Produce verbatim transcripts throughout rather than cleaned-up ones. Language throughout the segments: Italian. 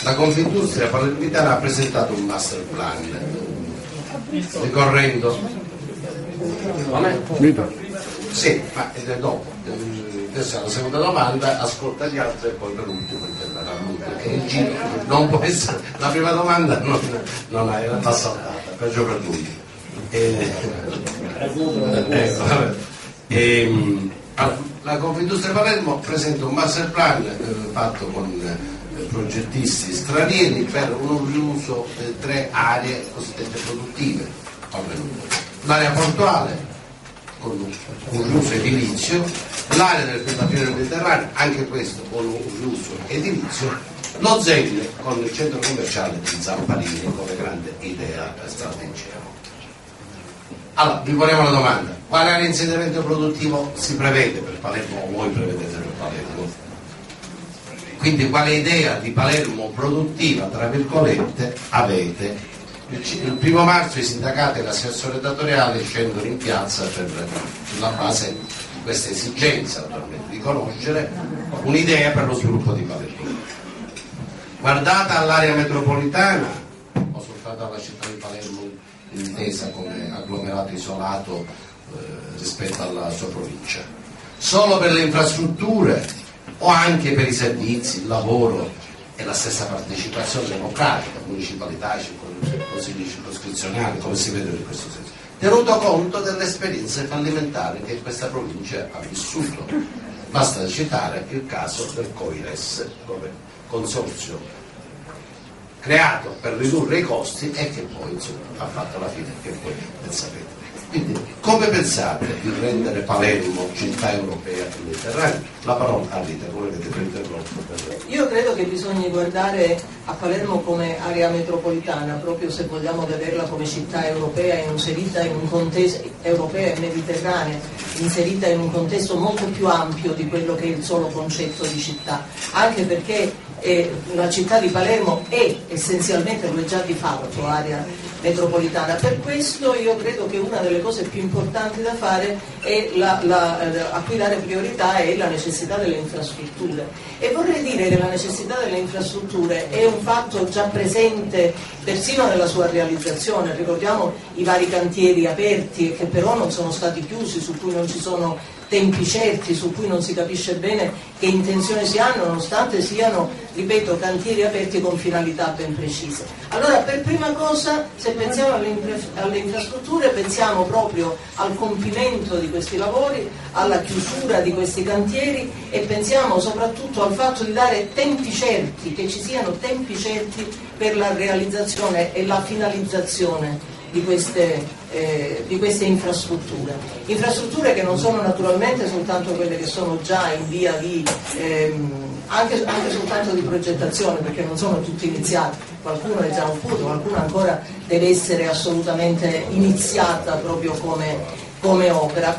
la Confindustria palermitana ha presentato un master plan ricorrendo sì, ma è dopo. Questa è la seconda domanda, ascolta gli altri e poi per ultimo interverrà lui, perché il giro non può essere, la prima domanda non, non è, l'ha saltata, peggio per lui. E, ecco, vabbè. E, allora, la Confindustria Palermo presenta un master plan eh, fatto con eh, progettisti stranieri per un riuso di tre aree cosiddette produttive. L'area portuale con un riuso edilizio, l'area del Pieno Mediterraneo, anche questo con un riuso edilizio, lo Zelle con il centro commerciale di Zamparini come grande idea strategica. Allora, vi poniamo la domanda: quale area di insediamento produttivo si prevede per Palermo o voi prevedete per Palermo? Quindi quale idea di Palermo produttiva, tra virgolette, avete? Il primo marzo i sindacati e l'assessore datoriale scendono in piazza per, sulla base di questa esigenza naturalmente di conoscere un'idea per lo sviluppo di Palermo. Guardata all'area metropolitana o soltanto alla città di Palermo intesa come agglomerato isolato eh, rispetto alla sua provincia, solo per le infrastrutture o anche per i servizi, il lavoro e la stessa partecipazione democratica, municipalità, consigli circoscrizionali, come si vede in questo senso, tenuto conto delle esperienze fallimentari che questa provincia ha vissuto. Basta citare il caso del Coires, come consorzio creato per ridurre i costi e che poi insomma, ha fatto la fine che poi ben sapete. Quindi come pensate di rendere Palermo città europea e mediterranea? La parola a Rita, come avete interrotto. Io credo che bisogna guardare a Palermo come area metropolitana, proprio se vogliamo vederla come città europea inserita in un contesto europea e mediterranea, inserita in un contesto molto più ampio di quello che è il solo concetto di città, anche perché eh, la città di Palermo è essenzialmente, lo è già di fatto, area metropolitana. Per questo io credo che una delle cose più importanti da fare è la, la, a cui dare priorità è la necessità delle infrastrutture, e vorrei dire che la necessità delle infrastrutture è un fatto già presente persino nella sua realizzazione. Ricordiamo i vari cantieri aperti che però non sono stati chiusi, su cui non ci sono tempi certi, su cui non si capisce bene che intenzioni si hanno, nonostante siano, ripeto, cantieri aperti con finalità ben precise. Allora, per prima cosa, se pensiamo alle, infra- alle infrastrutture, pensiamo proprio al compimento di questi lavori, alla chiusura di questi cantieri, e pensiamo soprattutto al fatto di dare tempi certi, che ci siano tempi certi per la realizzazione e la finalizzazione di queste, eh, di queste infrastrutture. Infrastrutture che non sono naturalmente soltanto quelle che sono già in via di, ehm, anche, anche soltanto di progettazione, perché non sono tutte iniziate, qualcuno è già un punto, qualcuno ancora deve essere assolutamente iniziata proprio come, come opera.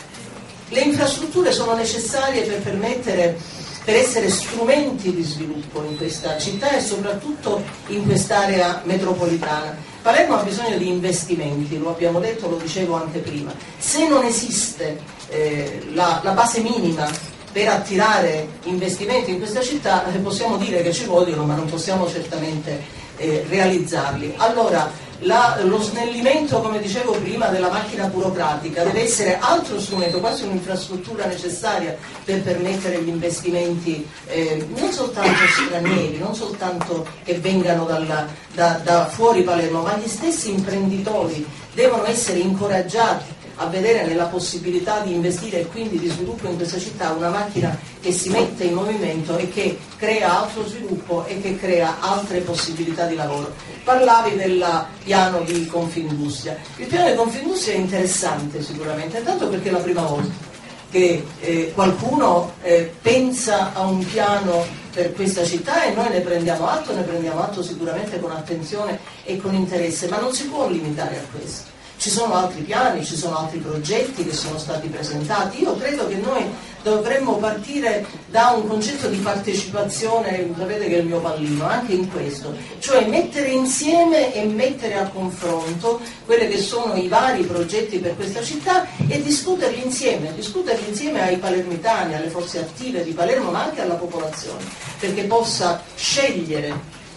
Le infrastrutture sono necessarie per permettere, per essere strumenti di sviluppo in questa città e soprattutto in quest'area metropolitana. Palermo ha bisogno di investimenti, lo abbiamo detto, lo dicevo anche prima. Se non esiste eh, la, la base minima per attirare investimenti in questa città, eh, possiamo dire che ci vogliono, ma non possiamo certamente eh, realizzarli. Allora, La, lo snellimento, come dicevo prima, della macchina burocratica deve essere altro strumento, quasi un'infrastruttura necessaria per permettere gli investimenti eh, non soltanto stranieri, non soltanto che vengano dalla, da, da fuori Palermo, ma gli stessi imprenditori devono essere incoraggiati a vedere nella possibilità di investire e quindi di sviluppo in questa città una macchina che si mette in movimento e che crea altro sviluppo e che crea altre possibilità di lavoro. Parlavi del piano di Confindustria. Il piano di Confindustria è interessante sicuramente, intanto perché è la prima volta che eh, qualcuno eh, pensa a un piano per questa città, e noi ne prendiamo atto, ne prendiamo atto sicuramente con attenzione e con interesse, ma non si può limitare a questo. Ci sono altri piani, ci sono altri progetti che sono stati presentati. Io credo che noi dovremmo partire da un concetto di partecipazione, sapete che è il mio pallino, anche in questo, cioè mettere insieme e mettere a confronto quelli che sono i vari progetti per questa città e discuterli insieme, discuterli insieme ai palermitani, alle forze attive di Palermo, ma anche alla popolazione, perché possa scegliere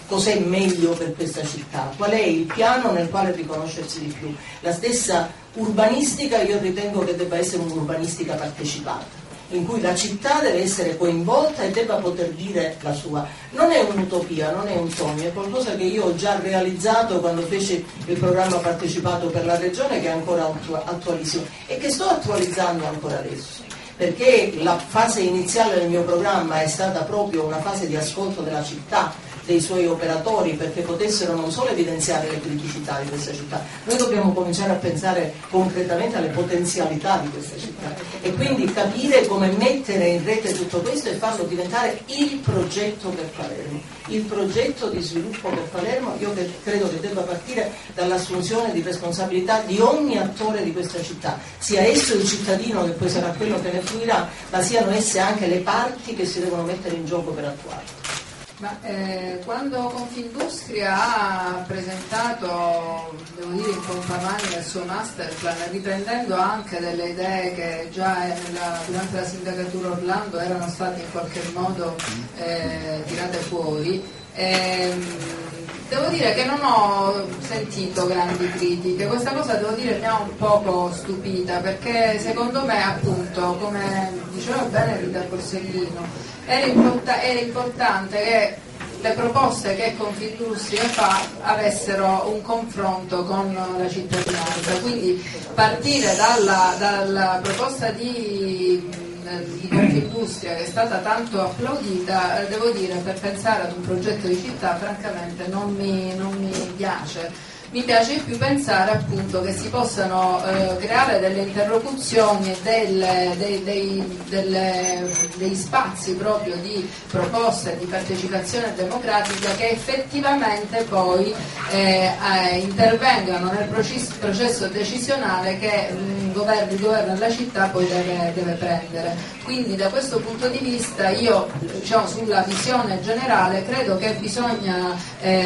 cos'è meglio per questa città, qual è il piano nel quale riconoscersi di più. La stessa urbanistica io ritengo che debba essere un'urbanistica partecipata, in cui la città deve essere coinvolta e debba poter dire la sua. Non è un'utopia, non è un sogno, è qualcosa che io ho già realizzato quando feci il programma partecipato per la regione, che è ancora attualissimo e che sto attualizzando ancora adesso, perché la fase iniziale del mio programma è stata proprio una fase di ascolto della città, dei suoi operatori, perché potessero non solo evidenziare le criticità di questa città, noi dobbiamo cominciare a pensare concretamente alle potenzialità di questa città e quindi capire come mettere in rete tutto questo e farlo diventare il progetto per Palermo, il progetto di sviluppo per Palermo. Io credo che debba partire dall'assunzione di responsabilità di ogni attore di questa città, sia esso il cittadino, che poi sarà quello che ne fruirà, ma siano esse anche le parti che si devono mettere in gioco per attuarlo. Ma eh, quando Confindustria ha presentato, devo dire in pompa magna, il suo master plan, riprendendo anche delle idee che già nella, durante la sindacatura Orlando erano state in qualche modo eh, tirate fuori, ehm, devo dire che non ho sentito grandi critiche. Questa cosa, devo dire, mi ha un poco stupita, perché secondo me, appunto, come diceva bene Rita Borsellino, era, import- era importante che le proposte che Confindustria fa avessero un confronto con la cittadinanza, quindi partire dalla, dalla proposta di di Confindustria, che è stata tanto applaudita, devo dire, per pensare ad un progetto di città francamente non mi, non mi piace. Mi piace più pensare appunto che si possano eh, creare delle interlocuzioni e delle, dei, dei, delle, dei spazi proprio di proposta e di partecipazione democratica che effettivamente poi eh, eh, intervengano nel processo, processo decisionale che mh, governo, il governo della città poi deve, deve prendere. Quindi da questo punto di vista io, diciamo, sulla visione generale credo che bisogna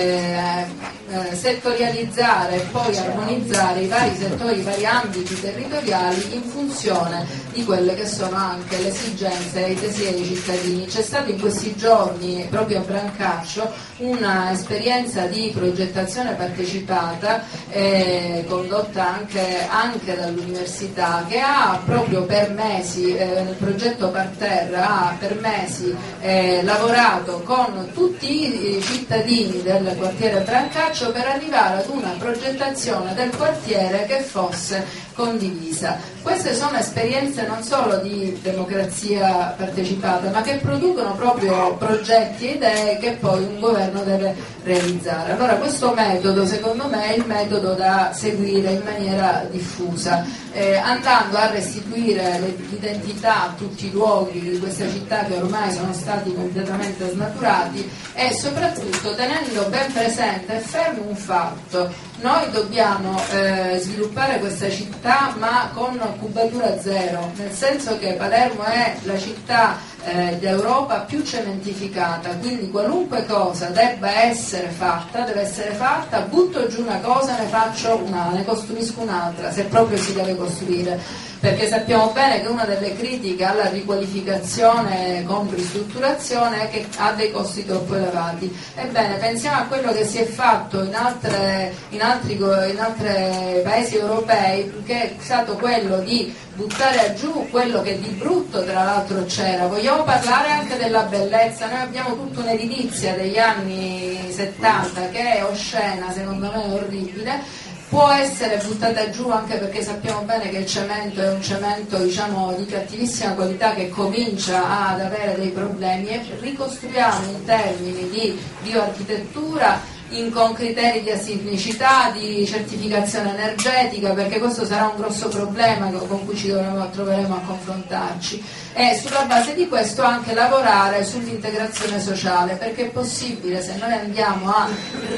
eh, eh, settorializzare e poi armonizzare i vari settori, i vari ambiti territoriali in funzione di quelle che sono anche le esigenze e i desideri dei cittadini. C'è stata in questi giorni, proprio a Brancaccio, una esperienza di progettazione partecipata eh, condotta anche, anche dall'università, che ha proprio per mesi, eh, nel progetto Parterra, ha per mesi eh, lavorato con tutti i cittadini del quartiere Brancaccio per arrivare ad una progettazione del quartiere che fosse condivisa. Queste sono esperienze non solo di democrazia partecipata, ma che producono proprio progetti e idee che poi un governo deve realizzare. Allora questo metodo, secondo me, è il metodo da seguire in maniera diffusa, eh, andando a restituire l'identità a tutti i luoghi di questa città che ormai sono stati completamente snaturati e soprattutto tenendo ben presente e fermo un fatto: noi dobbiamo eh, sviluppare questa città ma con cubatura zero, nel senso che Palermo è la città eh, d'Europa più cementificata, quindi qualunque cosa debba essere fatta, deve essere fatta, butto giù una cosa, ne faccio una, ne costruisco un'altra, se proprio si deve costruire, perché sappiamo bene che una delle critiche alla riqualificazione con ristrutturazione è che ha dei costi troppo elevati. Ebbene, pensiamo a quello che si è fatto in altre, in altri, in altri paesi europei, che è stato quello di buttare giù quello che di brutto tra l'altro c'era. Vogliamo parlare anche della bellezza. Noi abbiamo tutta un'edilizia degli anni settanta che è oscena, secondo me è orribile, può essere buttata giù anche perché sappiamo bene che il cemento è un cemento, diciamo, di cattivissima qualità, che comincia ad avere dei problemi, e ricostruiamo in termini di bioarchitettura, in, con criteri di asismicità, di certificazione energetica, perché questo sarà un grosso problema con cui ci dovremo, troveremo a confrontarci, e sulla base di questo anche lavorare sull'integrazione sociale, perché è possibile, se noi andiamo a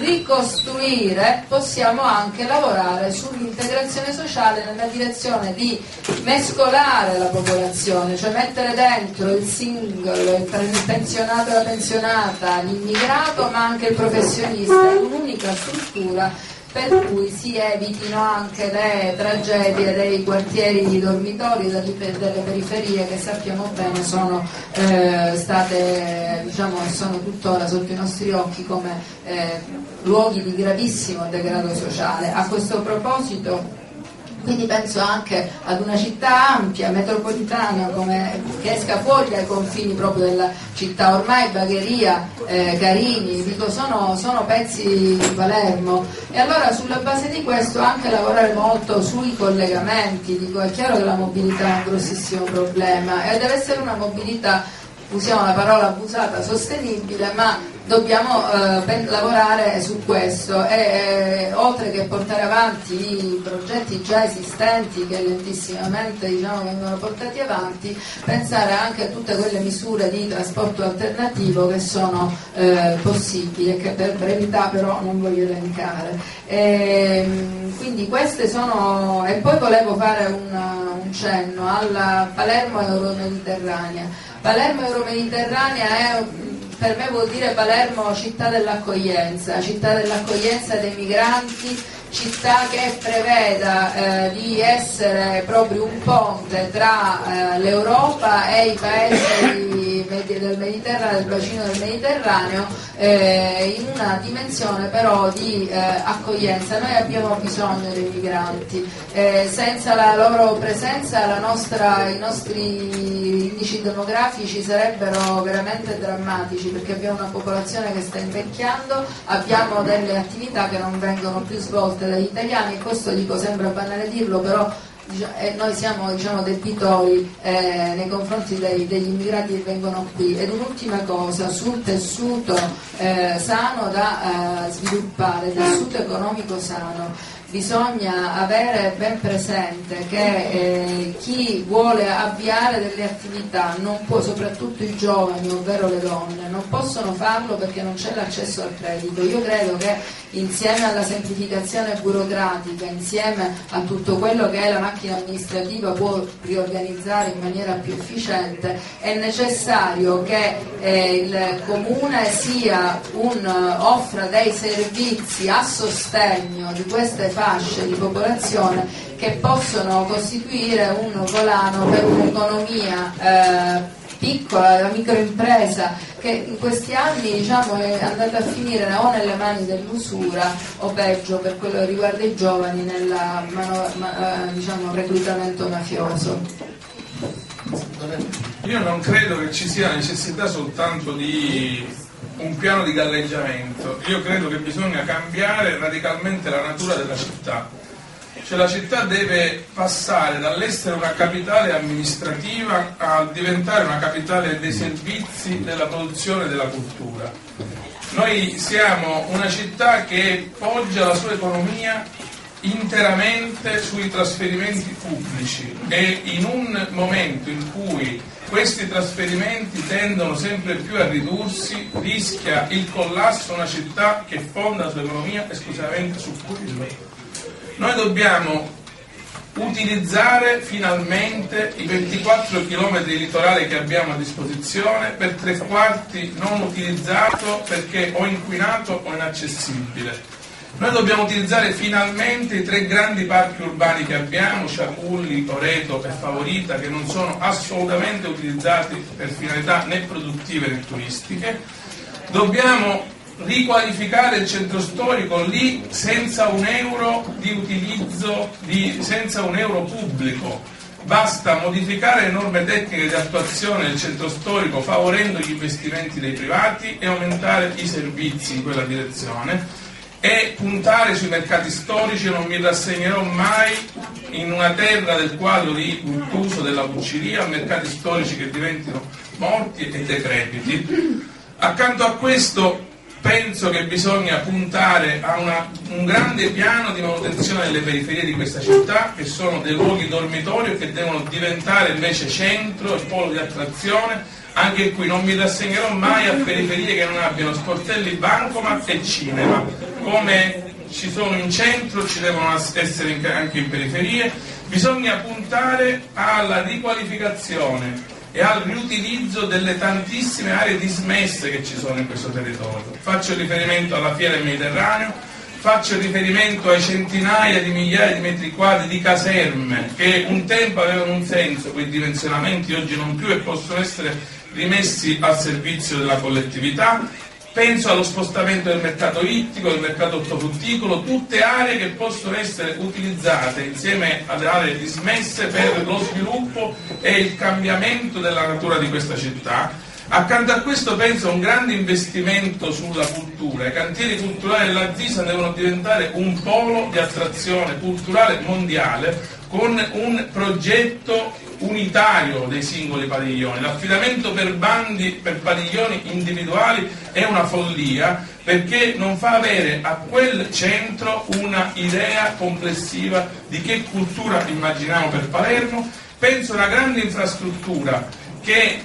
ricostruire, possiamo anche lavorare sull'integrazione sociale nella direzione di mescolare la popolazione, cioè mettere dentro il singolo, il pensionato e la pensionata, l'immigrato, ma anche il professionista, in un'unica struttura per cui si evitino anche le tragedie dei quartieri dormitori e delle periferie che sappiamo bene sono eh, state, diciamo, sono tuttora sotto i nostri occhi come eh, luoghi di gravissimo degrado sociale. A questo proposito, quindi penso anche ad una città ampia, metropolitana, come, che esca fuori dai confini proprio della città. Ormai Bagheria, eh, Carini, dico, sono, sono pezzi di Palermo, e allora sulla base di questo anche lavorare molto sui collegamenti. Dico, è chiaro che la mobilità è un grossissimo problema e deve essere una mobilità, usiamo la parola abusata, sostenibile, ma dobbiamo eh, lavorare su questo e eh, oltre che portare avanti i progetti già esistenti che lentissimamente, diciamo, vengono portati avanti, pensare anche a tutte quelle misure di trasporto alternativo che sono eh, possibili e che per brevità però non voglio elencare. E, quindi queste sono, e poi volevo fare una, un cenno alla Palermo Euromediterranea. Palermo Euromediterranea è, per me vuol dire Palermo città dell'accoglienza, città dell'accoglienza dei migranti, città che preveda eh, di essere proprio un ponte tra eh, l'Europa e i paesi del Mediterraneo, del bacino del Mediterraneo, eh, in una dimensione però di eh, accoglienza. Noi abbiamo bisogno dei migranti, eh, senza la loro presenza la nostra, i nostri indici demografici sarebbero veramente drammatici, perché abbiamo una popolazione che sta invecchiando, abbiamo delle attività che non vengono più svolte dagli italiani, e questo, dico, sembra banale dirlo, però eh, noi siamo, diciamo, debitori eh, nei confronti dei, degli immigrati che vengono qui. Ed un'ultima cosa sul tessuto eh, sano da eh, sviluppare, tessuto economico sano. Bisogna avere ben presente che eh, chi vuole avviare delle attività non può, soprattutto i giovani, ovvero le donne, non possono farlo perché non c'è l'accesso al credito. Io credo che insieme alla semplificazione burocratica, insieme a tutto quello che la macchina amministrativa può riorganizzare in maniera più efficiente, è necessario che eh, il comune sia un, offra dei servizi a sostegno di queste fasce di popolazione che possono costituire un volano per un'economia eh, piccola, la microimpresa, che in questi anni, diciamo, è andata a finire o nelle mani dell'usura o peggio, per quello che riguarda i giovani, nel ma, diciamo, reclutamento mafioso. Io non credo che ci sia necessità soltanto di un piano di galleggiamento, io credo che bisogna cambiare radicalmente la natura della città. Cioè la città deve passare dall'essere una capitale amministrativa a diventare una capitale dei servizi, della produzione e della cultura. Noi siamo una città che poggia la sua economia interamente sui trasferimenti pubblici, e in un momento in cui questi trasferimenti tendono sempre più a ridursi, rischia il collasso una città che fonda la sua economia esclusivamente su quello. Noi dobbiamo utilizzare finalmente i ventiquattro chilometri di litorale che abbiamo a disposizione, per tre quarti non utilizzato perché o inquinato o inaccessibile. Noi dobbiamo utilizzare finalmente i tre grandi parchi urbani che abbiamo, Ciaculli, Oreto e Favorita, che non sono assolutamente utilizzati per finalità né produttive né turistiche. Dobbiamo riqualificare il centro storico lì senza un euro di utilizzo, di, senza un euro pubblico. Basta modificare le norme tecniche di attuazione del centro storico favorendo gli investimenti dei privati e aumentare i servizi in quella direzione, e puntare sui mercati storici. Non mi rassegnerò mai in una terra del quadro di Guttuso, della Bucciria, a mercati storici che diventino morti e decrepiti. Accanto a questo penso che bisogna puntare a una, un grande piano di manutenzione delle periferie di questa città, che sono dei luoghi dormitorio che devono diventare invece centro e polo di attrazione. Anche qui non mi rassegnerò mai a periferie che non abbiano sportelli, bancomat e cinema. Come ci sono in centro, ci devono essere anche in periferie. Bisogna puntare alla riqualificazione e al riutilizzo delle tantissime aree dismesse che ci sono in questo territorio. Faccio riferimento alla Fiera del Mediterraneo, faccio riferimento ai centinaia di migliaia di metri quadri di caserme che un tempo avevano un senso, quei dimensionamenti oggi non più, e possono essere rimessi al servizio della collettività. Penso allo spostamento del mercato ittico, del mercato ortofrutticolo, tutte aree che possono essere utilizzate insieme alle aree dismesse per lo sviluppo e il cambiamento della natura di questa città. Accanto a questo penso a un grande investimento sulla cultura. I cantieri culturali della Zisa devono diventare un polo di attrazione culturale mondiale con un progetto unitario dei singoli padiglioni. L'affidamento per bandi, per padiglioni individuali è una follia, perché non fa avere a quel centro una idea complessiva di che cultura immaginiamo per Palermo. Penso a una grande infrastruttura che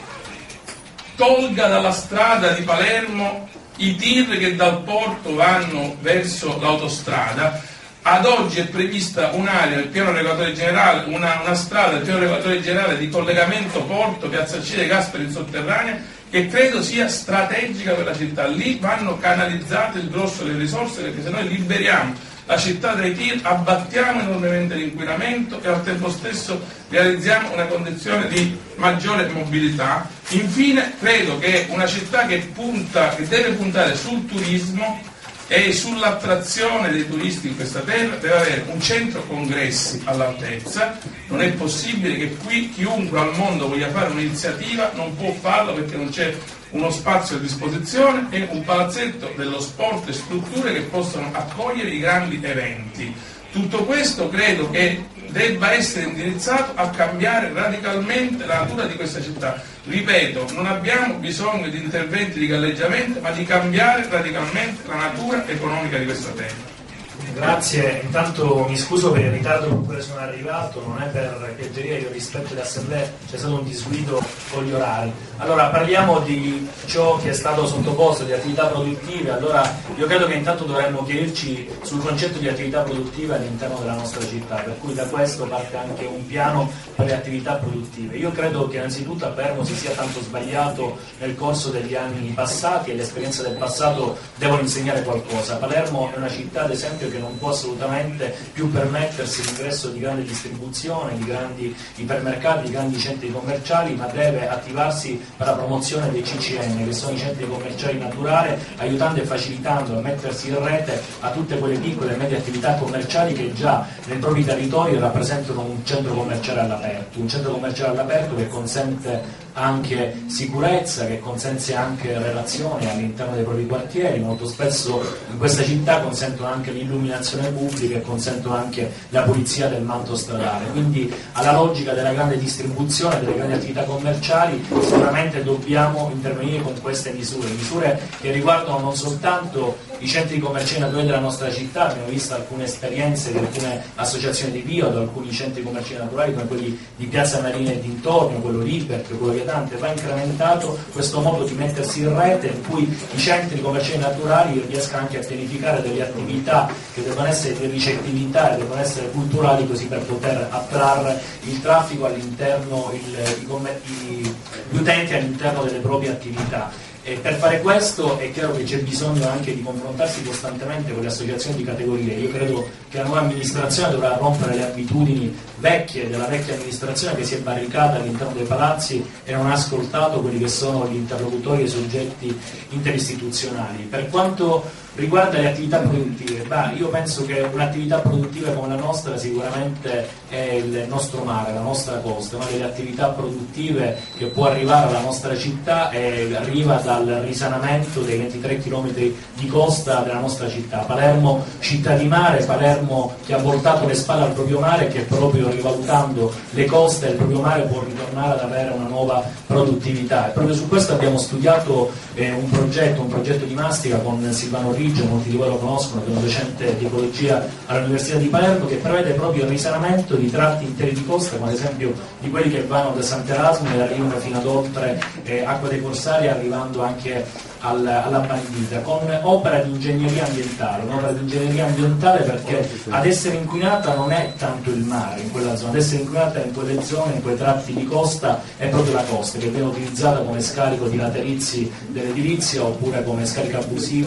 tolga dalla strada di Palermo i tir che dal porto vanno verso l'autostrada. Ad oggi è prevista un'area del piano regolatore generale, una, una strada del piano regolatore generale di collegamento porto Piazza Alcide Gasperi in sotterranea, che credo sia strategica per la città. Lì vanno canalizzate il grosso delle risorse, perché se noi liberiamo la città dai tir abbattiamo enormemente l'inquinamento e al tempo stesso realizziamo una condizione di maggiore mobilità. Infine credo che una città che punta, che deve puntare sul turismo e sull'attrazione dei turisti in questa terra deve avere un centro congressi all'altezza. Non è possibile che qui chiunque al mondo voglia fare un'iniziativa non può farlo perché non c'è uno spazio a disposizione e un palazzetto dello sport e strutture che possono accogliere i grandi eventi. Tutto questo credo che debba essere indirizzato a cambiare radicalmente la natura di questa città. Ripeto, non abbiamo bisogno di interventi di galleggiamento, ma di cambiare radicalmente la natura economica di questa terra. Grazie, intanto mi scuso per il ritardo con cui sono arrivato, non è per piaggeria, io rispetto le assemblee, c'è stato un disguido con gli orari. Allora parliamo di ciò che è stato sottoposto, di attività produttive. Allora io credo che intanto dovremmo chiarirci sul concetto di attività produttive all'interno della nostra città, per cui da questo parte anche un piano per le attività produttive. Io credo che innanzitutto a Palermo si sia tanto sbagliato nel corso degli anni passati, e le esperienze del passato devono insegnare qualcosa. Palermo è una città, ad esempio, che non può assolutamente più permettersi l'ingresso di grande distribuzione, di grandi ipermercati, di grandi centri commerciali, ma deve attivarsi per la promozione dei C C N, che sono i centri commerciali naturali, aiutando e facilitando a mettersi in rete a tutte quelle piccole e medie attività commerciali che già nei propri territori rappresentano un centro commerciale all'aperto, un centro commerciale all'aperto che consente anche sicurezza, che consente anche relazioni all'interno dei propri quartieri. Molto spesso in questa città consentono anche l'illuminazione pubblica e consentono anche la pulizia del manto stradale. Quindi alla logica della grande distribuzione, delle grandi attività commerciali, sicuramente dobbiamo intervenire con queste misure, misure che riguardano non soltanto i centri commerciali naturali della nostra città. Abbiamo visto alcune esperienze di alcune associazioni di Via, di alcuni centri commerciali naturali come quelli di Piazza Marina e dintorni, quello Libert, quello Viadante. Va incrementato questo modo di mettersi in rete in cui i centri commerciali naturali riescano anche a pianificare delle attività che devono essere di ricettività e devono essere culturali, così per poter attrarre il traffico all'interno, il, i, gli utenti all'interno delle proprie attività. E per fare questo è chiaro che c'è bisogno anche di confrontarsi costantemente con le associazioni di categoria. Io credo che la nuova amministrazione dovrà rompere le abitudini vecchie della vecchia amministrazione che si è barricata all'interno dei palazzi e non ha ascoltato quelli che sono gli interlocutori e i soggetti interistituzionali. Per quanto riguarda le attività produttive, bah, io penso che un'attività produttiva come la nostra sicuramente è il nostro mare, la nostra costa. Una delle attività produttive che può arrivare alla nostra città è, arriva dal risanamento dei ventitré chilometri di costa della nostra città. Palermo città di mare, Palermo che ha voltato le spalle al proprio mare e che proprio rivalutando le coste del proprio mare può ritornare ad avere una nuova produttività. E proprio su questo abbiamo studiato eh, un progetto, un progetto di mastica con Silvano Riggio, molti di voi lo conoscono, che è un docente di ecologia all'Università di Palermo, che prevede proprio il risanamento di tratti interi di costa, come ad esempio di quelli che vanno da Sant'Erasmo e arrivano fino ad oltre eh, Acqua dei Corsari, arrivando anche al, alla Bandita, con opera di ingegneria ambientale, un'opera di ingegneria ambientale perché ad essere inquinata non è tanto il mare in quella zona, ad essere inquinata in quelle zone, in quei tratti di costa, è proprio la costa, che viene utilizzata come scarico di laterizi dell'edilizia oppure come scarica abusiva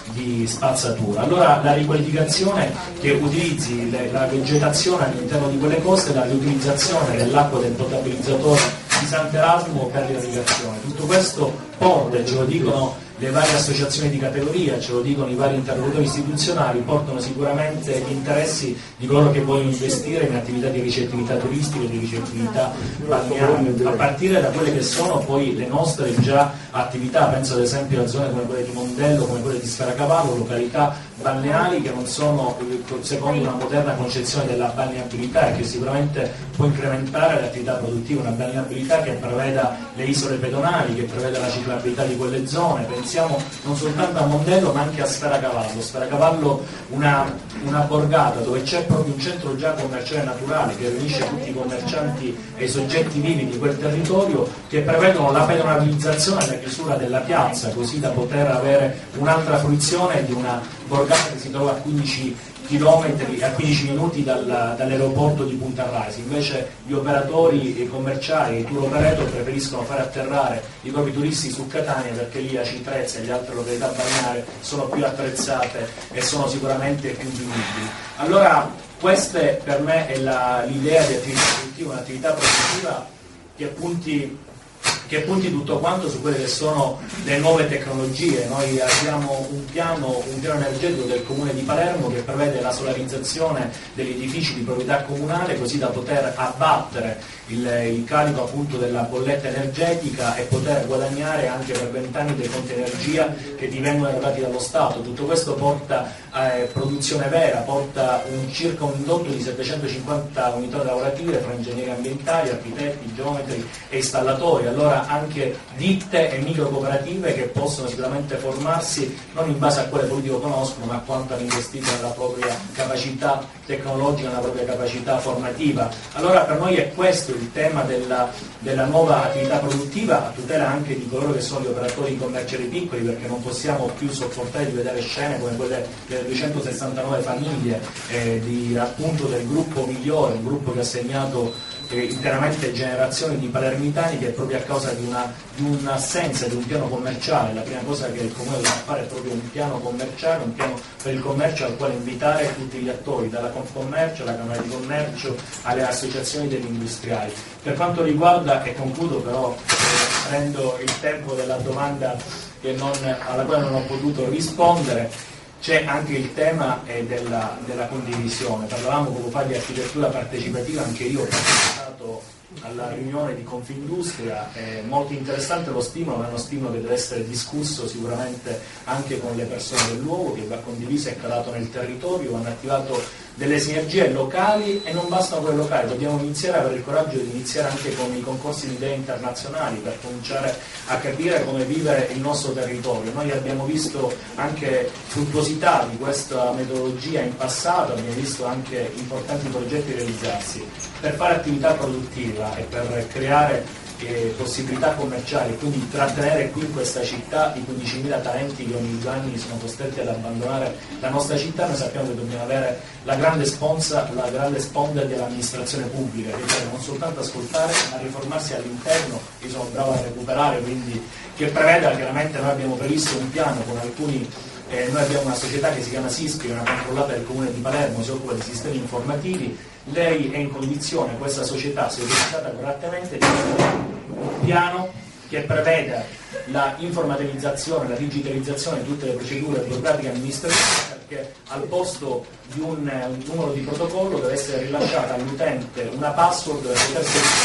di spazzatura. Allora la riqualificazione che utilizzi le, la vegetazione all'interno di quelle coste, la riutilizzazione dell'acqua del potabilizzatore di Sant'Erasmo per l'irrigazione, tutto questo porta, e ce lo dicono le varie associazioni di categoria, ce lo dicono i vari interlocutori istituzionali, portano sicuramente gli interessi di coloro che vogliono investire in attività di ricettività turistica e di ricettività balneare, a partire da quelle che sono poi le nostre già attività, penso ad esempio a zone come quelle di Mondello, come quelle di Sferacavallo, località balneari che non sono secondo una moderna concezione della balneabilità e che sicuramente può incrementare l'attività produttiva, una balneabilità che preveda le isole pedonali, che preveda la ciclabilità di quelle zone. Pensiamo non soltanto a Mondello ma anche a Sferacavallo. Sferacavallo una, una borgata dove c'è proprio un centro già commerciale naturale che riunisce tutti i commercianti e i soggetti vivi di quel territorio, che prevedono la pedonalizzazione e la chiusura della piazza, così da poter avere un'altra fruizione di una borgata che si trova a quindici chilometri, a quindici minuti dal, dall'aeroporto di Punta Raisi. Invece gli operatori commerciali, i tour operator preferiscono fare atterrare i propri turisti su Catania perché lì Aci Trezza e le altre località balneari sono più attrezzate e sono sicuramente più vivibili. Allora questa per me è la, l'idea di attività produttiva, un'attività produttiva che punti che punti tutto quanto su quelle che sono le nuove tecnologie. Noi abbiamo un piano, un piano energetico del Comune di Palermo che prevede la solarizzazione degli edifici di proprietà comunale, così da poter abbattere il, il carico appunto della bolletta energetica e poter guadagnare anche per vent'anni dei fonti energia che ti vengono erogati dallo Stato. Tutto questo porta a eh, produzione vera, porta un, circa un indotto di settecentocinquanta unità lavorative fra ingegneri ambientali, architetti, geometri e installatori. Allora anche ditte e micro cooperative che possono sicuramente formarsi non in base a quale politico conoscono, ma a quanto hanno investito nella propria capacità tecnologica, nella propria capacità formativa. Allora per noi è questo il tema della, della nuova attività produttiva, a tutela anche di coloro che sono gli operatori commerciali piccoli, perché non possiamo più sopportare di vedere scene come quelle delle duecentosessantanove famiglie eh, di, appunto del gruppo Migliore, un gruppo che ha segnato eh, interamente generazioni di palermitani, che proprio a causa di, una, di un'assenza di un piano commerciale, la prima cosa che il Comune deve fare è proprio un piano commerciale, un piano per il commercio al quale invitare tutti gli attori, dalla Confcommercio alla Camera di Commercio alle associazioni degli industriali. Per quanto riguarda, e concludo però eh, prendo il tempo della domanda che non, alla quale non ho potuto rispondere, c'è anche il tema eh, della, della condivisione. Parlavamo poco fa di architettura partecipativa, anche io ho partecipato alla riunione di Confindustria, è molto interessante lo stimolo, ma è uno stimolo che deve essere discusso sicuramente anche con le persone del luogo, che va condiviso e calato nel territorio, vanno attivato delle sinergie locali e non bastano quelle locali, dobbiamo iniziare a avere il coraggio di iniziare anche con i concorsi di idee internazionali per cominciare a capire come vivere il nostro territorio. Noi abbiamo visto anche fruttuosità di questa metodologia in passato, abbiamo visto anche importanti progetti realizzarsi. Per fare attività produttiva e per creare eh, possibilità commerciali, quindi trattenere qui in questa città i quindicimila talenti che ogni due anni sono costretti ad abbandonare la nostra città, noi sappiamo che dobbiamo avere la grande sponsa, la grande sponda dell'amministrazione pubblica, che deve non soltanto ascoltare ma riformarsi all'interno. Io sono bravo a recuperare, quindi che preveda, chiaramente noi abbiamo previsto un piano con alcuni. Eh, noi abbiamo una società che si chiama SISPI, una controllata del Comune di Palermo, si occupa di sistemi informativi. Lei è in condizione, questa società, se utilizzata correttamente, di avere un piano che preveda la informatizzazione, la digitalizzazione di tutte le procedure burocratiche amministrative, perché al posto di un, un numero di protocollo deve essere rilasciata all'utente una password per poter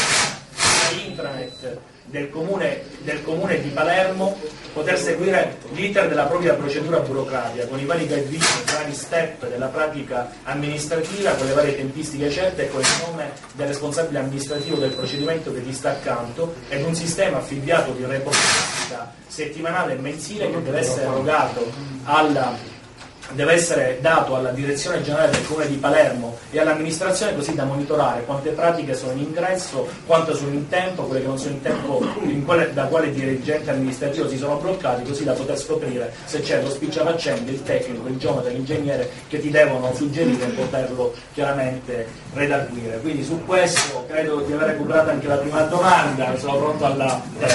seguire l'intranet del comune, del comune di Palermo, poter seguire l'iter della propria procedura burocratica con i vari guideline, i vari step della pratica amministrativa, con le varie tempistiche certe e con il nome del responsabile amministrativo del procedimento che ti sta accanto, ed un sistema affibbiato di reportistica settimanale e mensile che deve essere erogato alla deve essere dato alla direzione generale del Comune di Palermo e all'amministrazione, così da monitorare quante pratiche sono in ingresso, quante sono in tempo, quelle che non sono in tempo, in quale, da quale dirigente amministrativo si sono bloccati, così da poter scoprire se c'è lo spicciafaccende, il tecnico, il geometra, l'ingegnere che ti devono suggerire e poterlo chiaramente redarguire. Quindi su questo credo di aver recuperato anche la prima domanda, sono pronto alla